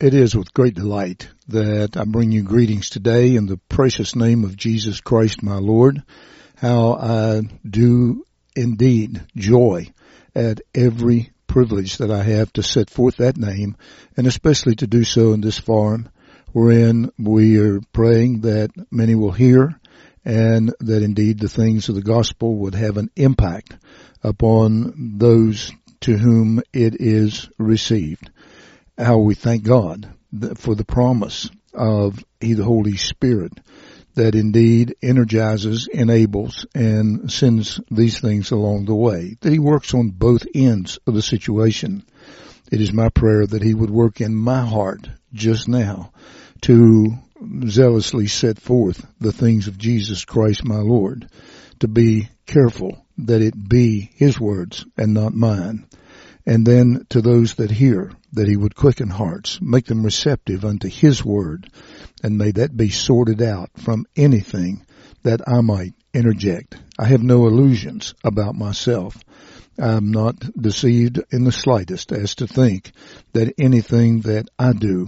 It is with great delight that I bring you greetings today in the precious name of Jesus Christ, my Lord. How I do indeed joy at every privilege that I have to set forth that name, and especially to do so in this forum, wherein we are praying that many will hear and that indeed the things of the gospel would have an impact upon those to whom it is received. How we thank God for the promise of the Holy Spirit that indeed energizes, enables, and sends these things along the way, that He works on both ends of the situation. It is my prayer that He would work in my heart just now to zealously set forth the things of Jesus Christ my Lord, to be careful that it be His words and not mine. And then to those that hear, that He would quicken hearts, make them receptive unto His word, and may that be sorted out from anything that I might interject. I have no illusions about myself. I'm not deceived in the slightest as to think that anything that I do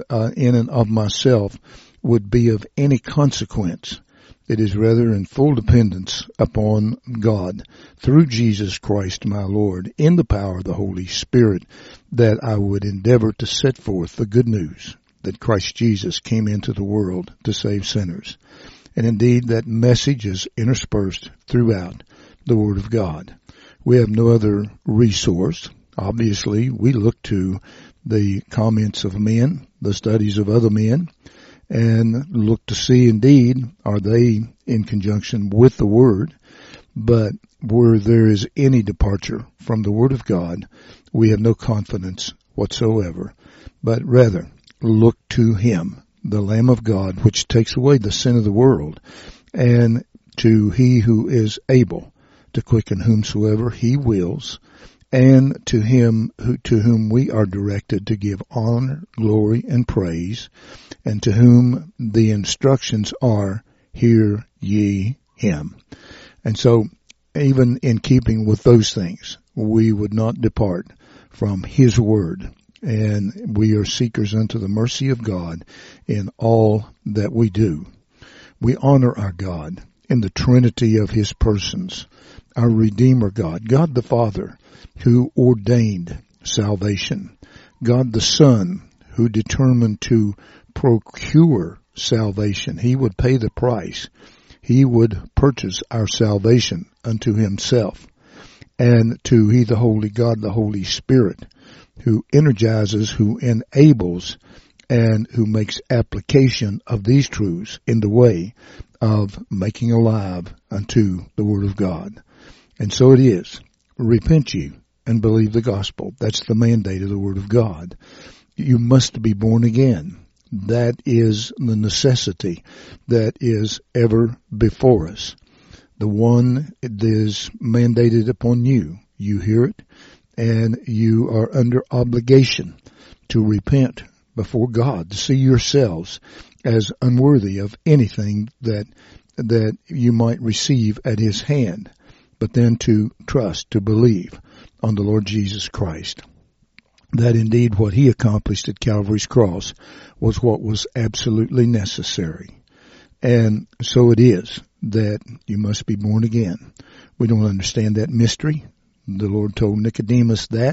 in and of myself would be of any consequence. It is rather in full dependence upon God through Jesus Christ my Lord, in the power of the Holy Spirit, that I would endeavor to set forth the good news that Christ Jesus came into the world to save sinners. And indeed that message is interspersed throughout the Word of God. We have no other resource. Obviously, we look to the comments of men, the studies of other men, and look to see indeed are they in conjunction with the Word. But where there is any departure from the Word of God, we have no confidence whatsoever, but rather look to Him, the Lamb of God, which takes away the sin of the world, and to He who is able to quicken whomsoever He wills, and to Him to whom we are directed to give honor, glory, and praise, and to whom the instructions are, hear ye Him. And so, even in keeping with those things, we would not depart from His word, and we are seekers unto the mercy of God in all that we do. We honor our God in the Trinity of His persons, our Redeemer God, God the Father, who ordained salvation, God the Son, who determined to procure salvation. He would pay the price. He would purchase our salvation unto Himself. And to He, the Holy God, the Holy Spirit, who energizes, who enables, and who makes application of these truths in the way of making alive unto the Word of God. And so it is. Repent ye and believe the gospel. That's the mandate of the Word of God. You must be born again. That is the necessity that is ever before us. The one that is mandated upon you. You hear it, and you are under obligation to repent before God, to see yourselves as unworthy of anything that you might receive at His hand, but then to trust, to believe on the Lord Jesus Christ. That indeed what He accomplished at Calvary's cross was what was absolutely necessary. And so it is that you must be born again. We don't understand that mystery. The Lord told Nicodemus that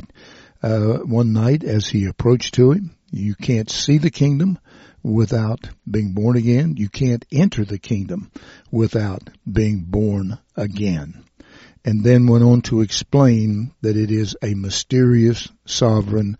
one night as He approached to him. You can't see the kingdom without being born again. You can't enter the kingdom without being born again. And then went on to explain that it is a mysterious, sovereign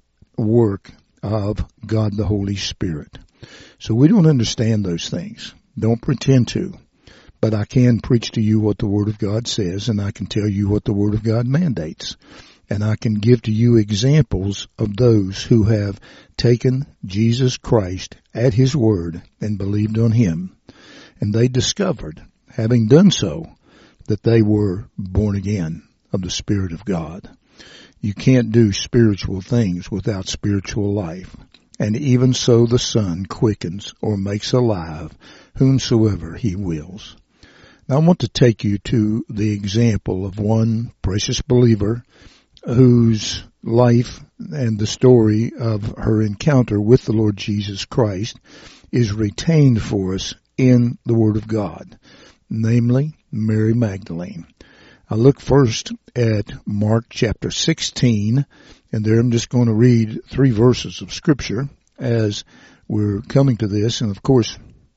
work of God the Holy Spirit. So we don't understand those things. Don't pretend to. But I can preach to you what the Word of God says, and I can tell you what the Word of God mandates. And I can give to you examples of those who have taken Jesus Christ at His word and believed on Him. And they discovered, having done so, that they were born again of the Spirit of God. You can't do spiritual things without spiritual life. And even so the Son quickens or makes alive whomsoever He wills. Now I want to take you to the example of one precious believer whose life and the story of her encounter with the Lord Jesus Christ is retained for us in the Word of God, namely Mary Magdalene. I look first at Mark chapter 16, and there I'm just going to read 3 verses of Scripture as we're coming to this. And of course,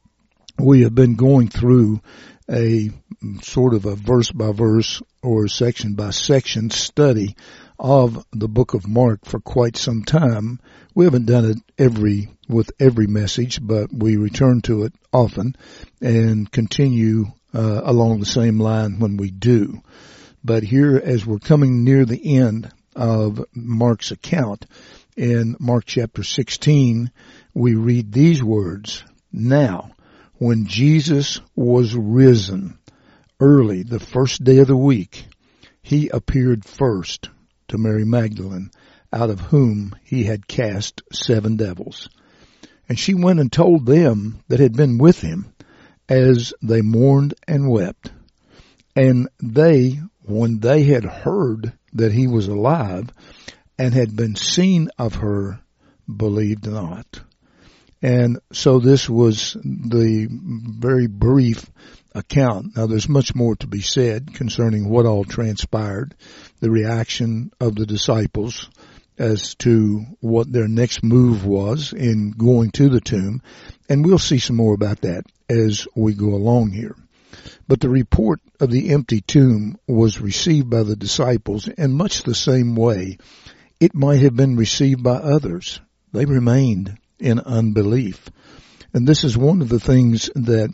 we have been going through a sort of a verse by verse or section by section study of the book of Mark for quite some time. We haven't done it with every message, but we return to it often and continue along the same line when we do. But here, as we're coming near the end of Mark's account, in Mark chapter 16, we read these words, "Now, when Jesus was risen early the first day of the week, he appeared first to Mary Magdalene, out of whom he had cast 7 devils. And she went and told them that had been with him, as they mourned and wept. And they, when they had heard that he was alive and had been seen of her, believed not." And so this was the very brief account. Now there's much more to be said concerning what all transpired, the reaction of the disciples as to what their next move was in going to the tomb, and we'll see some more about that as we go along here. But the report of the empty tomb was received by the disciples in much the same way it might have been received by others. They remained in unbelief. And this is one of the things that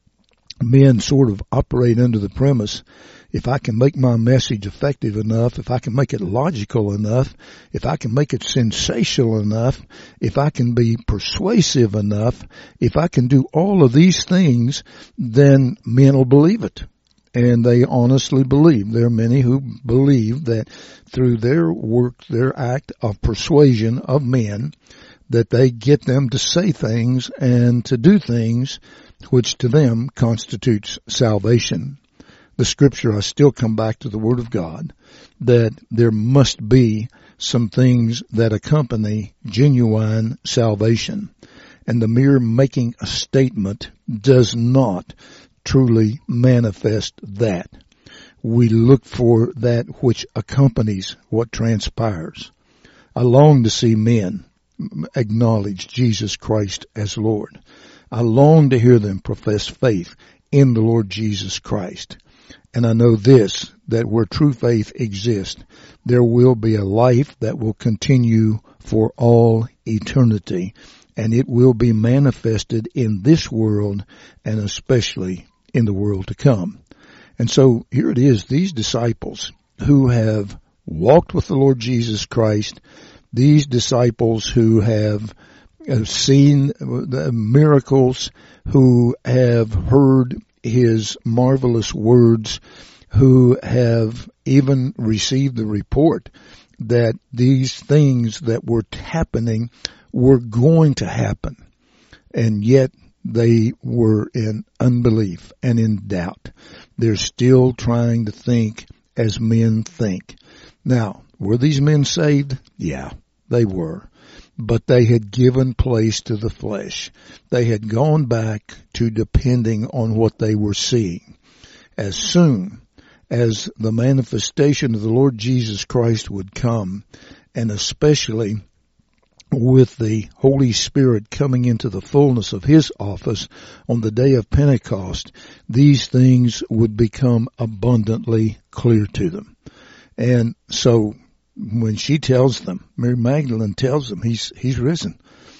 men sort of operate under the premise: if I can make my message effective enough, if I can make it logical enough, if I can make it sensational enough, if I can be persuasive enough, if I can do all of these things, then men will believe it. And they honestly believe. There are many who believe that through their work, their act of persuasion of men, that they get them to say things and to do things which to them constitutes salvation. The Scripture, I still come back to the Word of God, that there must be some things that accompany genuine salvation. And the mere making a statement does not truly manifest that. We look for that which accompanies what transpires. I long to see men acknowledge Jesus Christ as Lord. I long to hear them profess faith in the Lord Jesus Christ. And I know this, that where true faith exists, there will be a life that will continue for all eternity, and it will be manifested in this world and especially in the world to come. And so here it is, these disciples who have walked with the Lord Jesus Christ, these disciples who have seen the miracles, who have heard his marvelous words, who have even received the report that these things that were happening were going to happen. And yet they were in unbelief and in doubt. They're still trying to think as men think. Now, were these men saved? Yeah, they were. But they had given place to the flesh. They had gone back to depending on what they were seeing. As soon as the manifestation of the Lord Jesus Christ would come, and especially with the Holy Spirit coming into the fullness of His office on the day of Pentecost, these things would become abundantly clear to them. And so when she tells them, Mary Magdalene tells them, he's risen.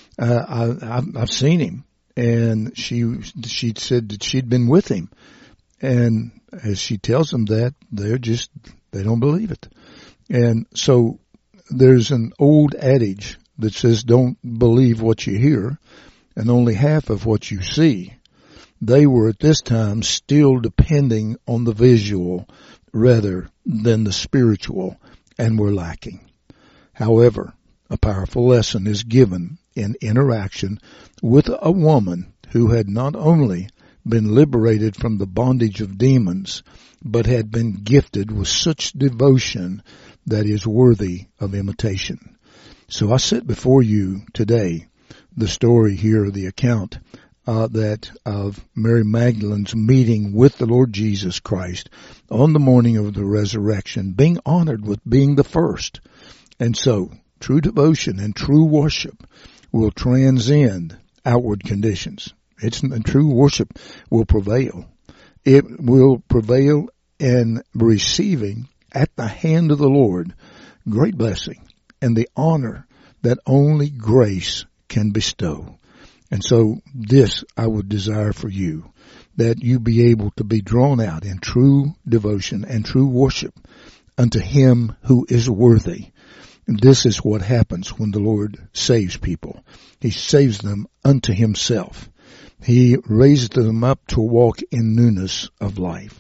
I've seen him. And she said that she'd been with him. And as she tells them that, they don't believe it. And so there's an old adage that says, don't believe what you hear and only half of what you see. They were at this time still depending on the visual rather than the spiritual, and were lacking. However, a powerful lesson is given in interaction with a woman who had not only been liberated from the bondage of demons, but had been gifted with such devotion that is worthy of imitation. So I set before you today the story here, the account that of Mary Magdalene's meeting with the Lord Jesus Christ on the morning of the resurrection, being honored with being the first. And so, true devotion and true worship will transcend outward conditions. True worship will prevail. It will prevail in receiving at the hand of the Lord great blessing and the honor that only grace can bestow. And so this I would desire for you, that you be able to be drawn out in true devotion and true worship unto Him who is worthy. And this is what happens when the Lord saves people. He saves them unto Himself. He raises them up to walk in newness of life.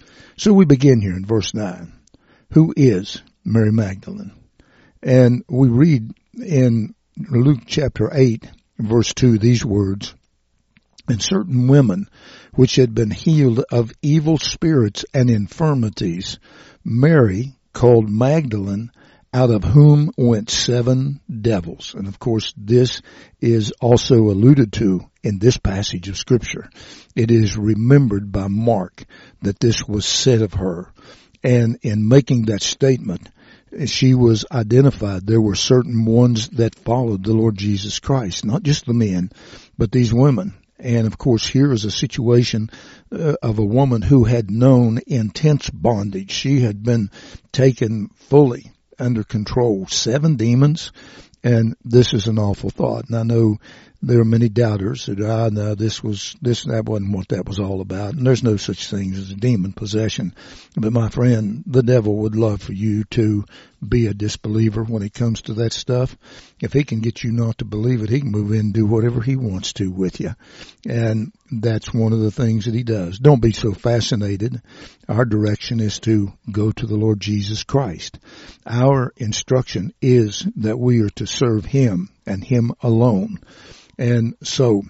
So we begin here in verse 9. Who is Mary Magdalene? And we read in Luke chapter 8, verse 2, these words, "And certain women which had been healed of evil spirits and infirmities, Mary called Magdalene, out of whom went 7 devils." And of course, this is also alluded to in this passage of Scripture. It is remembered by Mark that this was said of her. And in making that statement, she was identified. There were certain ones that followed the Lord Jesus Christ, not just the men, but these women. And of course, here is a situation of a woman who had known intense bondage. She had been taken fully under control. 7 demons, and this is an awful thought. And I know there are many doubters that, no, that wasn't what that was all about. And there's no such thing as a demon possession. But my friend, the devil would love for you to be a disbeliever when it comes to that stuff. If he can get you not to believe it, he can move in and do whatever he wants to with you. And that's one of the things that he does. Don't be so fascinated. Our direction is to go to the Lord Jesus Christ. Our instruction is that we are to serve Him and Him alone. And so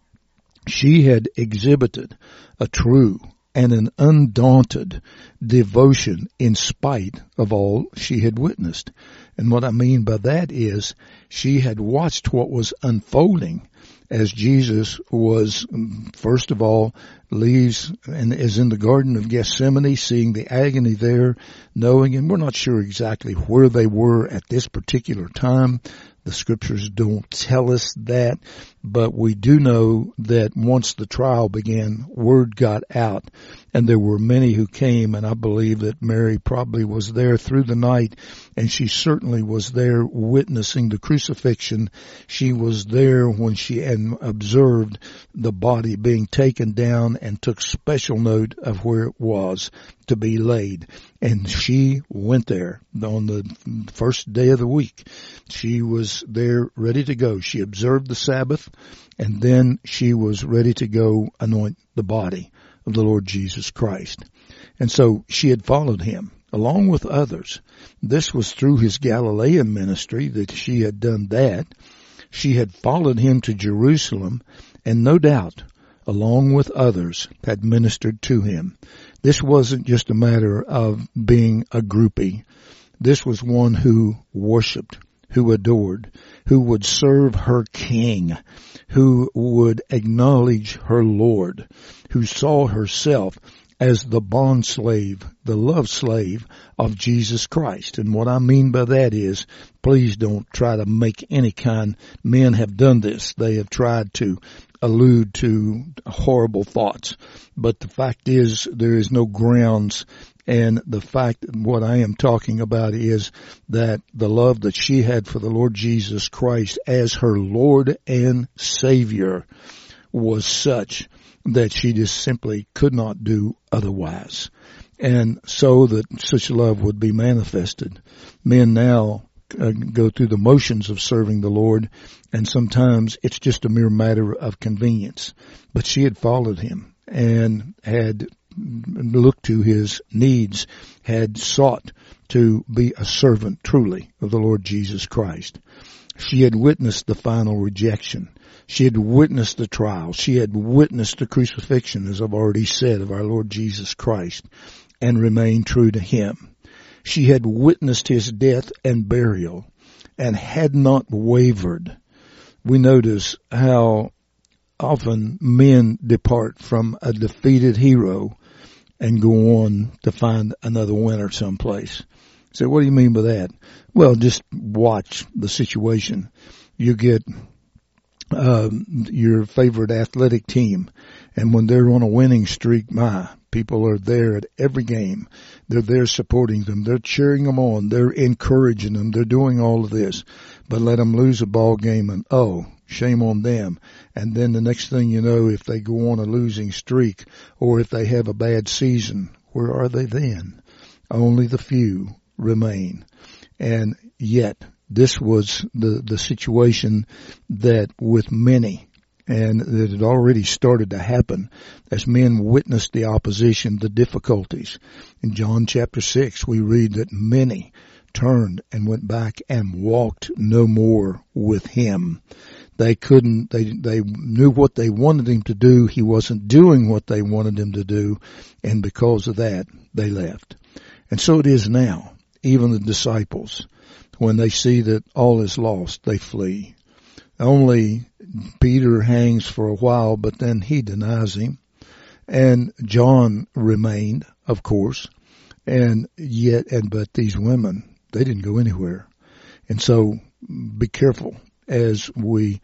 she had exhibited a true and an undaunted devotion in spite of all she had witnessed. And what I mean by that is she had watched what was unfolding as Jesus was, first of all, leaves and is in the Garden of Gethsemane, seeing the agony there, knowing, and we're not sure exactly where they were at this particular time. The Scriptures don't tell us that, but we do know that once the trial began, word got out, and there were many who came, and I believe that Mary probably was there through the night, and she certainly was there witnessing the crucifixion. She was there when she observed the body being taken down and took special note of where it was to be laid. And she went there on the first day of the week. She was there ready to go. She observed the Sabbath, and then she was ready to go anoint the body of the Lord Jesus Christ. And so she had followed Him along with others. This was through His Galilean ministry that she had done that. She had followed Him to Jerusalem, and no doubt, along with others, had ministered to Him. This wasn't just a matter of being a groupie. This was one who worshiped, who adored, who would serve her King, who would acknowledge her Lord, who saw herself as the bond slave, the love slave of Jesus Christ. And what I mean by that is, please don't try to make any kind, men have done this. They have tried to allude to horrible thoughts. But the fact is, there is no grounds. And the fact, what I am talking about is that the love that she had for the Lord Jesus Christ as her Lord and Savior was such that she just simply could not do otherwise. And so that such love would be manifested. Men now go through the motions of serving the Lord, and sometimes it's just a mere matter of convenience. But she had followed Him and had looked to His needs, had sought to be a servant truly of the Lord Jesus Christ. She had witnessed the final rejection. She had witnessed the trial. She had witnessed the crucifixion, as I've already said, of our Lord Jesus Christ, and remained true to Him. She had witnessed his death and burial and had not wavered. We notice how often men depart from a defeated hero and go on to find another winner someplace. So what do you mean by that? Well, just watch the situation. You get your favorite athletic team, and when they're on a winning streak, people are there at every game. They're there supporting them. They're cheering them on. They're encouraging them. They're doing all of this. But let them lose a ball game and, shame on them. And then the next thing you know, if they go on a losing streak or if they have a bad season, where are they then? Only the few remain. And yet, this was the situation that with many, and that had already started to happen as men witnessed the opposition, the difficulties. In John chapter 6, we read that many turned and went back and walked no more with him. They knew what they wanted him to do. He wasn't doing what they wanted him to do. And because of that, they left. And so it is now. Even the disciples, when they see that all is lost, they flee. Only Peter hangs for a while, but then he denies him. And John remained, of course. But these women, they didn't go anywhere. And so be careful as we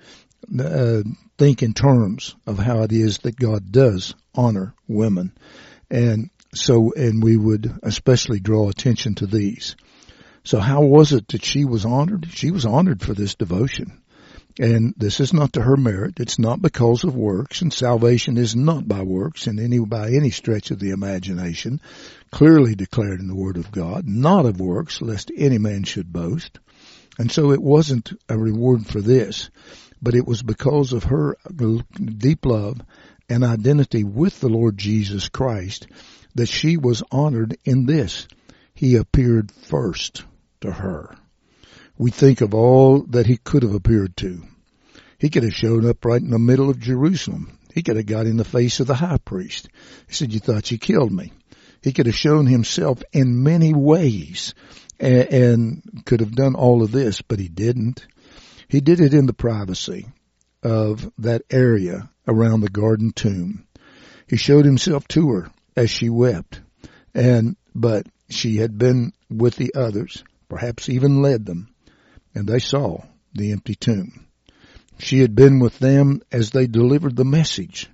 think in terms of how it is that God does honor women. And we would especially draw attention to these. So how was it that she was honored? She was honored for this devotion. And this is not to her merit. It's not because of works, and salvation is not by works by any stretch of the imagination, clearly declared in the Word of God, not of works, lest any man should boast. And so it wasn't a reward for this, but it was because of her deep love and identity with the Lord Jesus Christ that she was honored in this. He appeared first to her. We think of all that he could have appeared to. He could have shown up right in the middle of Jerusalem. He could have got in the face of the high priest. He said, "You thought you killed me." He could have shown himself in many ways and could have done all of this, but he didn't. He did it in the privacy of that area around the garden tomb. He showed himself to her as she wept, but she had been with the others, perhaps even led them, and they saw the empty tomb. She had been with them as they delivered the message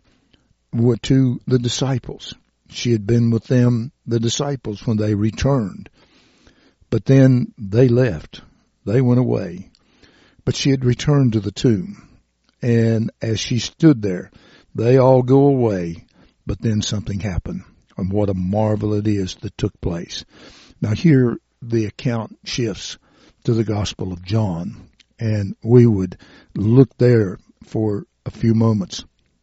to the disciples. She had been with them, the disciples, when they returned. But then they left. They went away. But she had returned to the tomb. And as she stood there, they all go away. But then something happened. And what a marvel it is that took place. Now here the account shifts to the Gospel of John. And we would look there for a few moments.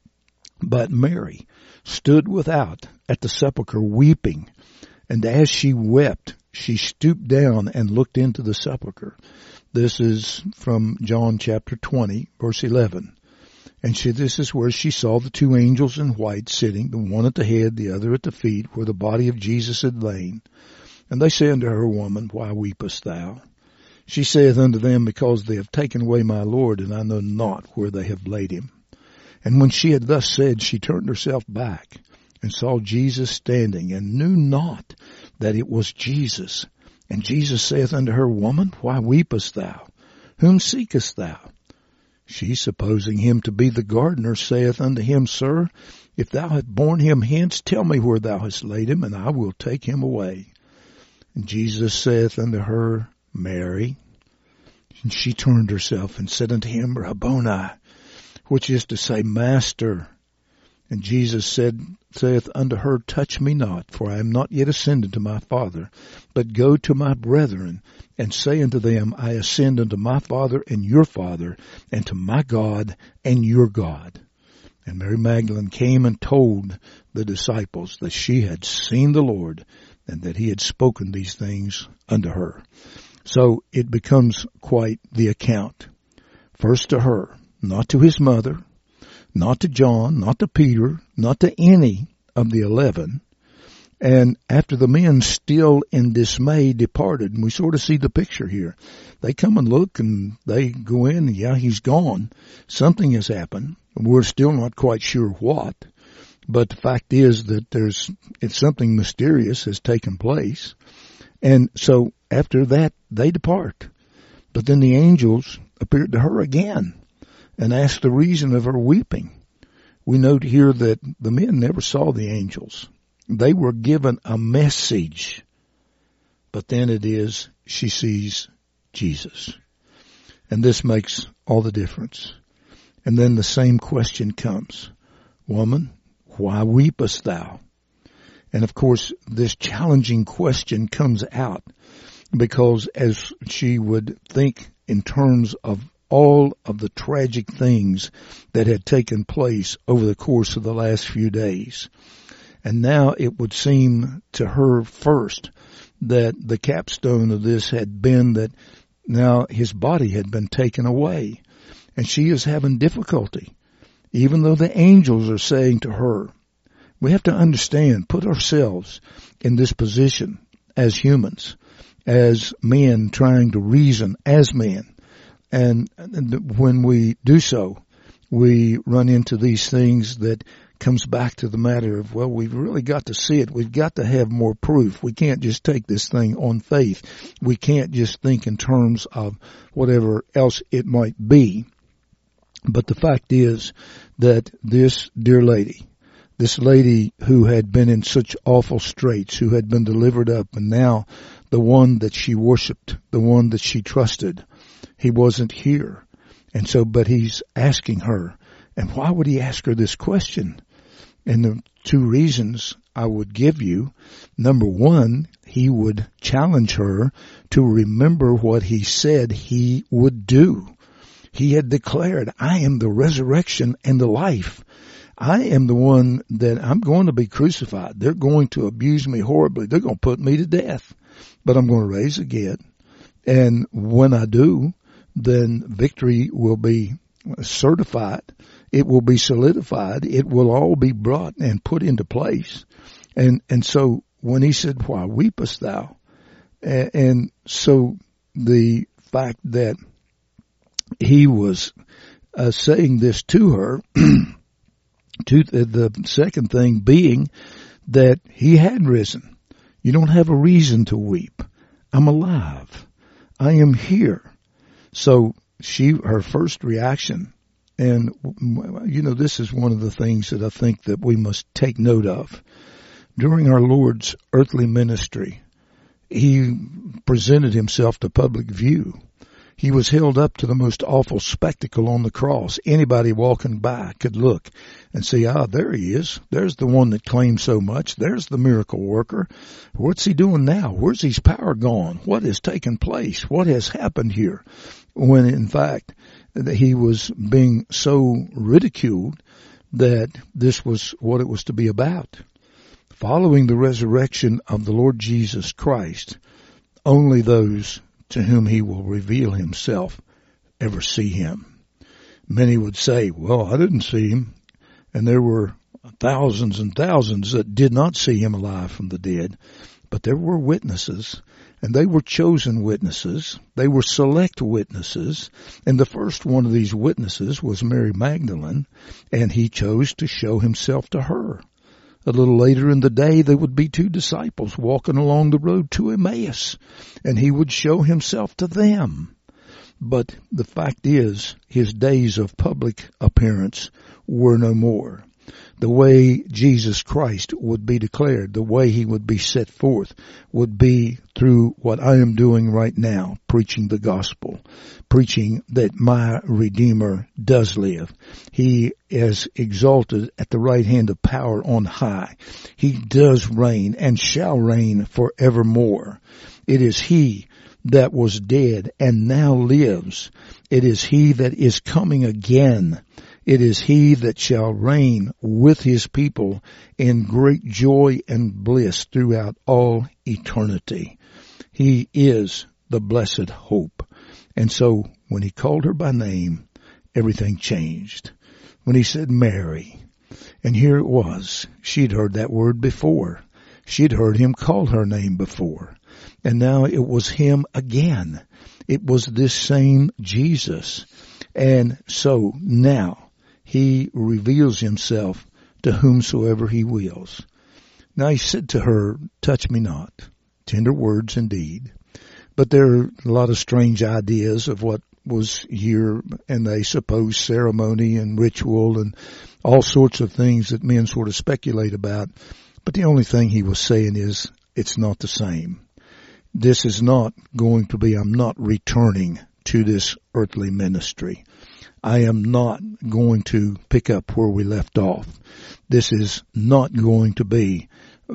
But Mary stood without at the sepulchre weeping. And as she wept, she stooped down and looked into the sepulchre. This is from John chapter 20, verse 11. And this is where she saw the two angels in white sitting, the one at the head, the other at the feet, where the body of Jesus had lain. And they say unto her, Woman, why weepest thou? She saith unto them, Because they have taken away my Lord, and I know not where they have laid him. And when she had thus said, she turned herself back, and saw Jesus standing, and knew not that it was Jesus. And Jesus saith unto her, Woman, why weepest thou? Whom seekest thou? She, supposing him to be the gardener, saith unto him, Sir, if thou hast borne him hence, tell me where thou hast laid him, and I will take him away. And Jesus saith unto her, Mary. And she turned herself and said unto him, Rabboni, which is to say, Master. And Jesus saith unto her, Touch me not, for I am not yet ascended to my Father, but go to my brethren, and say unto them, I ascend unto my Father and your Father, and to my God and your God. And Mary Magdalene came and told the disciples that she had seen the Lord, and that he had spoken these things unto her. So it becomes quite the account. First to her, not to his mother, not to John, not to Peter, not to any of the 11. And after the men, still in dismay, departed, and we sort of see the picture here. They come and look, and they go in, and yeah, he's gone. Something has happened. We're still not quite sure what, but the fact is that it's something mysterious has taken place. And so after that, they depart. But then the angels appeared to her again and asked the reason of her weeping. We note here that the men never saw the angels. They were given a message. But then it is, she sees Jesus. And this makes all the difference. And then the same question comes. Woman, why weepest thou? And of course, this challenging question comes out because as she would think in terms of all of the tragic things that had taken place over the course of the last few days. And now it would seem to her first that the capstone of this had been that now his body had been taken away. And she is having difficulty, even though the angels are saying to her, we have to understand, put ourselves in this position as humans, as men trying to reason as men. And when we do so, we run into these things that comes back to the matter of, well, we've really got to see it. We've got to have more proof. We can't just take this thing on faith. We can't just think in terms of whatever else it might be. But the fact is that this dear lady, this lady who had been in such awful straits, who had been delivered up, and now the one that she worshiped, the one that she trusted, he wasn't here. And so, but he's asking her. And why would he ask her this question? And the two reasons I would give you. Number one, he would challenge her to remember what he said he would do. He had declared, I am the resurrection and the life. I am the one that I'm going to be crucified. They're going to abuse me horribly. They're going to put me to death. But I'm going to rise again. And when I do, then victory will be certified. It will be solidified. It will all be brought and put into place. And so when he said, why weepest thou? And so the fact that he was saying this to her, to the second thing being that he had risen. You don't have a reason to weep. I'm alive. I am here. So her first reaction, and you know, this is one of the things that I think that we must take note of. During our Lord's earthly ministry, he presented himself to public view. He was held up to the most awful spectacle on the cross. Anybody walking by could look and see, there he is. There's the one that claimed so much. There's the miracle worker. What's he doing now? Where's his power gone? What has taken place? What has happened here? When in fact, he was being so ridiculed that this was what it was to be about. Following the resurrection of the Lord Jesus Christ, only those to whom he will reveal himself ever see him. Many would say, well, I didn't see him. And there were thousands and thousands that did not see him alive from the dead. But there were witnesses, and they were chosen witnesses. They were select witnesses. And the first one of these witnesses was Mary Magdalene, and he chose to show himself to her. A little later in the day, there would be two disciples walking along the road to Emmaus, and he would show himself to them. But the fact is, his days of public appearance were no more. The way Jesus Christ would be declared, the way he would be set forth, would be through what I am doing right now, preaching the gospel, preaching that my Redeemer does live. He is exalted at the right hand of power on high. He does reign and shall reign forevermore. It is he that was dead and now lives. It is he that is coming again. It is he that shall reign with his people in great joy and bliss throughout all eternity. He is the blessed hope. And so when he called her by name, everything changed. When he said Mary, and here it was, she'd heard that word before. She'd heard him call her name before, and now it was him again. It was this same Jesus. And so now he reveals himself to whomsoever he wills. Now he said to her, touch me not. Tender words indeed. But there are a lot of strange ideas of what was here, and they suppose ceremony and ritual and all sorts of things that men sort of speculate about. But the only thing he was saying is, it's not the same. This is not going to be, I'm not returning to this earthly ministry. I am not going to pick up where we left off. This is not going to be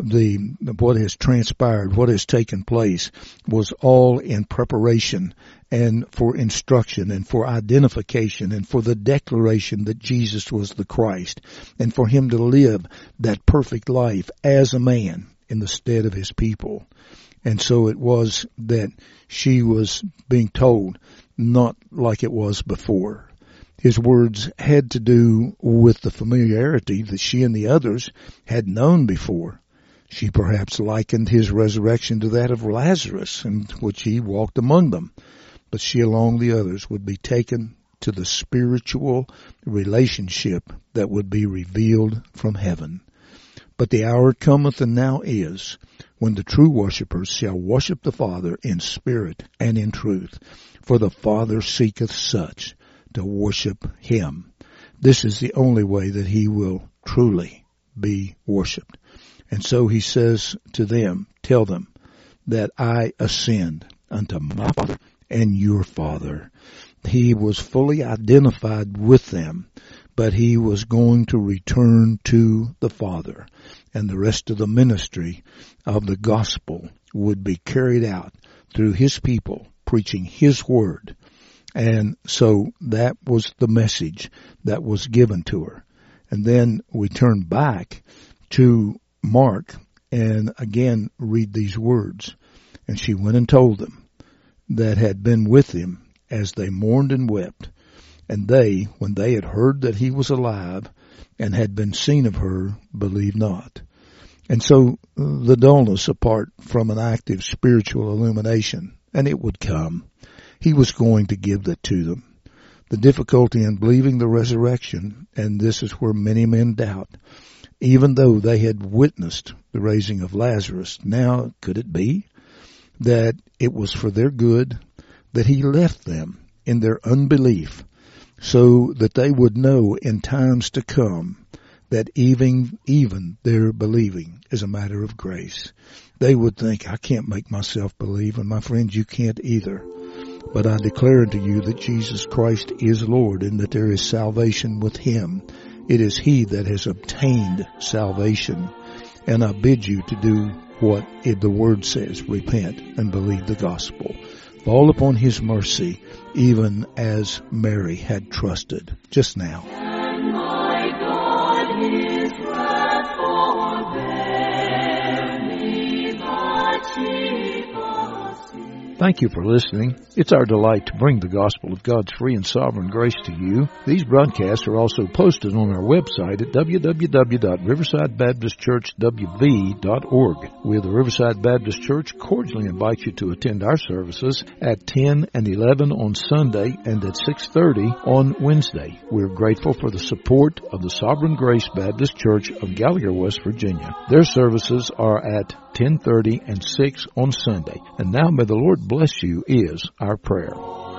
what has transpired, what has taken place was all in preparation and for instruction and for identification and for the declaration that Jesus was the Christ and for him to live that perfect life as a man in the stead of his people. And so it was that she was being told not like it was before. His words had to do with the familiarity that she and the others had known before. She perhaps likened his resurrection to that of Lazarus, in which he walked among them. But she, along the others, would be taken to the spiritual relationship that would be revealed from heaven. But the hour cometh, and now is, when the true worshippers shall worship the Father in spirit and in truth. For the Father seeketh such to worship him. This is the only way that he will truly be worshipped. And so he says to them, tell them that I ascend unto my Father and your Father. He was fully identified with them, but he was going to return to the Father. And the rest of the ministry of the gospel would be carried out through his people, preaching his word. And so that was the message that was given to her. And then we turn back to Mark and again read these words. And she went and told them that had been with him as they mourned and wept. And they, when they had heard that he was alive and had been seen of her, believed not. And so the dullness apart from an active spiritual illumination, and it would come. He was going to give that to them. The difficulty in believing the resurrection, and this is where many men doubt, even though they had witnessed the raising of Lazarus, now could it be that it was for their good that he left them in their unbelief so that they would know in times to come that even their believing is a matter of grace. They would think, I can't make myself believe, and my friends, you can't either. But I declare unto you that Jesus Christ is Lord and that there is salvation with him. It is he that has obtained salvation. And I bid you to do what the word says, repent and believe the gospel. Fall upon his mercy, even as Mary had trusted just now. And my God, his wrath forbear me, that chief of sin. Thank you for listening. It's our delight to bring the gospel of God's free and sovereign grace to you. These broadcasts are also posted on our website at www.riversidebaptistchurchwv.org. We of the Riverside Baptist Church cordially invite you to attend our services at 10 and 11 on Sunday and at 6:30 on Wednesday. We're grateful for the support of the Sovereign Grace Baptist Church of Gallagher, West Virginia. Their services are at 10:30 and 6 on Sunday. And now may the Lord bless you is our prayer.